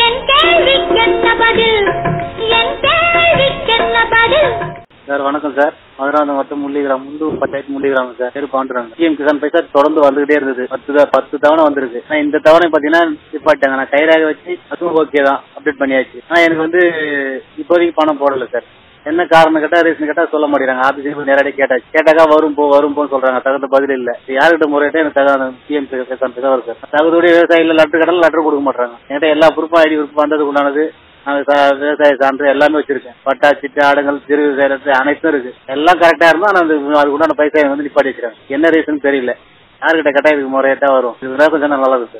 என் கேள்விக்கென்ன பதில்? என் கேள்விக்கென்ன பதில்? சார் வணக்கம் சார். மதுராந்தகம் வட்டம் முள்ளிகிராமம் முள்ளூர் பஞ்சாயத்து முள்ளிகிராமம் சார். பேர் பாண்டுறாங்க. பிஎம் கிசான் பைசா தொடர்ந்து வந்துகிட்டே இருந்தது. 10 தவணை வந்திருக்கு. ஆனா இந்த தவணை பாத்தீங்கன்னா நிப்பாட்டாங்க. நான் கைராக வச்சு அதுவும் ஓகே தான் அப்டேட் பண்ணியாச்சு. ஆனா எனக்கு இப்போதைக்கு பணம் போடல சார். என்ன காரணம் கேட்டா ரீசன் கேட்டா சொல்ல மாட்டேங்கிறாங்க. ஆபீஸுக்கு நேரடியாக கேட்டாக்கா வரும் போன்னு சொல்றாங்க. தகுந்த பதில் இல்ல. யாருக்கிட்ட முறையிட்ட எனக்கு தகுந்த பிஎம் கிசான் பைசா வரும் சார். தகுதியுடைய விவசாயிகள் லெட்டர் கொடுக்க மாட்டாங்க. என்கிட்ட எல்லா ப்ரூஃபும் ஐடி ப்ரூஃப் வந்ததுக்கு உண்டானது விவசாய சான்று எல்லாமே வச்சிருக்கேன். பட்டா சிட்டு ஆடுங்கள் சிறு விவசாய அனைத்தும் இருக்கு. எல்லாம் கரெக்டா இருந்தா நான் அதுக்கு உண்டான பைசா நிப்பாட்டி வச்சிருக்கேன். என்ன ரீசன் தெரியல. யாருக்கிட்ட கேட்டா இதுக்கு முறையிட்டா வரும். இது கொஞ்சம் நல்லது சார்.